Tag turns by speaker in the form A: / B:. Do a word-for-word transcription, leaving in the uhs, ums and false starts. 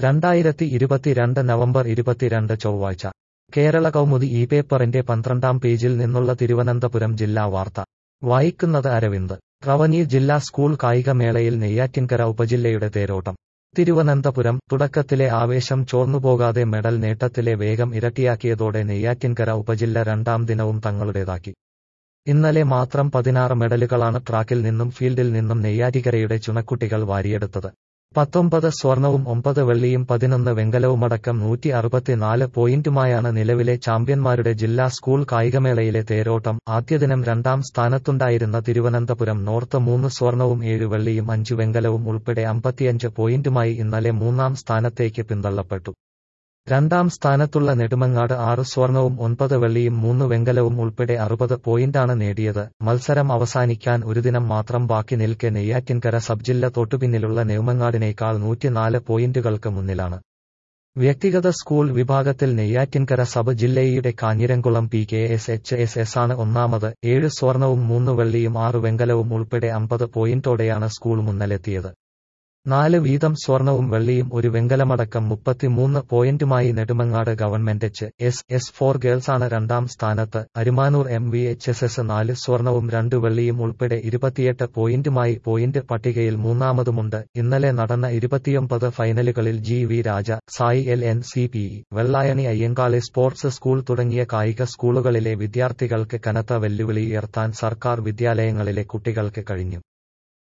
A: രണ്ടായിരത്തി ഇരുപത്തിരണ്ട് നവംബർ ഇരുപത്തിരണ്ട് ചൊവ്വാഴ്ച കേരള കൗമുദി ഈ പേപ്പറിന്റെ പന്ത്രണ്ടാം പേജിൽ നിന്നുള്ള തിരുവനന്തപുരം ജില്ലാ വാർത്ത വായിക്കുന്നത് അരവിന്ദ്. റവന്യൂ ജില്ലാ സ്കൂൾ കായികമേളയിൽ നെയ്യാറ്റിൻകര ഉപജില്ലയുടെ തേരോട്ടം. തിരുവനന്തപുരം തുടക്കത്തിലെ ആവേശം ചോർന്നുപോകാതെ മെഡൽ നേട്ടത്തിലെ വേഗം ഇരട്ടിയാക്കിയതോടെ നെയ്യാറ്റിൻകര ഉപജില്ല രണ്ടാം ദിനവും തങ്ങളുടേതാക്കി. ഇന്നലെ മാത്രം പതിനാറ് മെഡലുകളാണ് ട്രാക്കിൽ നിന്നും ഫീൽഡിൽ നിന്നും നെയ്യാറ്റിൻകരയുടെ ചുണക്കുട്ടികൾ വാരിയെടുത്തത്. പത്തൊമ്പത് സ്വർണവും ഒമ്പത് വെള്ളിയും പതിനൊന്ന് വെങ്കലവുമടക്കം നൂറ്റി അറുപത്തിനാല് പോയിന്റുമായാണ് നിലവിലെ ചാമ്പ്യന്മാരുടെ ജില്ലാ സ്കൂൾ കായികമേളയിലെ തേരോട്ടം. ആദ്യദിനം രണ്ടാം സ്ഥാനത്തുണ്ടായിരുന്ന തിരുവനന്തപുരം നോർത്ത് മൂന്ന് സ്വർണവും ഏഴ് വെള്ളിയും അഞ്ചു വെങ്കലവും ഉൾപ്പെടെ അമ്പത്തിയഞ്ച് പോയിന്റുമായി ഇന്നലെ മൂന്നാം സ്ഥാനത്തേക്ക് പിന്തള്ളപ്പെട്ടു. രണ്ടാം സ്ഥാനത്തുള്ള നെടുമങ്ങാട് ആറ് സ്വർണവും ഒൻപത് വെള്ളിയും മൂന്ന് വെങ്കലവും ഉൾപ്പെടെ അറുപത് പോയിന്റാണ് നേടിയത്. മത്സരം അവസാനിക്കാൻ ഒരു ദിനം മാത്രം ബാക്കി നിൽക്കെ നെയ്യാറ്റിൻകര സബ്ജില്ല തൊട്ടുപിന്നിലുള്ള നെടുമങ്ങാടിനേക്കാൾ നൂറ്റിനാല് പോയിന്റുകൾക്ക് മുന്നിലാണ്. വ്യക്തിഗത സ്കൂൾ വിഭാഗത്തിൽ നെയ്യാറ്റിൻകര സബ് ജില്ലയുടെ Kanjiramkulam P K S H S S ആണ് ഒന്നാമത്. ഏഴ് സ്വർണവും മൂന്ന് വെള്ളിയും ആറ് വെങ്കലവും ഉൾപ്പെടെ അമ്പത് പോയിന്റോടെയാണ് സ്കൂൾ മുന്നിലെത്തിയത്. നാല് വീതം സ്വർണവും വെള്ളിയും ഒരു വെങ്കലമടക്കം മുപ്പത്തിമൂന്ന് പോയിന്റുമായി Nedumangad government H S S for ഗേൾസാണ് രണ്ടാം സ്ഥാനത്ത്. Arimanoor M V H S S നാല് സ്വർണവും രണ്ട് വെള്ളിയും ഉൾപ്പെടെ ഇരുപത്തിയെട്ട് പോയിന്റുമായി പോയിന്റ് പട്ടികയിൽ മൂന്നാമതുമുണ്ട്. ഇന്നലെ നടന്ന ഇരുപത്തിയൊമ്പത് ഫൈനലുകളിൽ G V Raja, Sai L N C P E, Vellayani Ayyankali sports school തുടങ്ങിയ കായിക സ്കൂളുകളിലെ വിദ്യാർത്ഥികൾക്ക് കനത്ത വെല്ലുവിളിയുയർത്താൻ സർക്കാർ വിദ്യാലയങ്ങളിലെ കുട്ടികൾക്ക് കഴിഞ്ഞു.